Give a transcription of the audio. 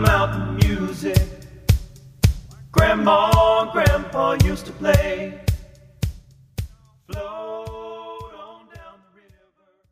mountain music Grandma and Grandpa used to play.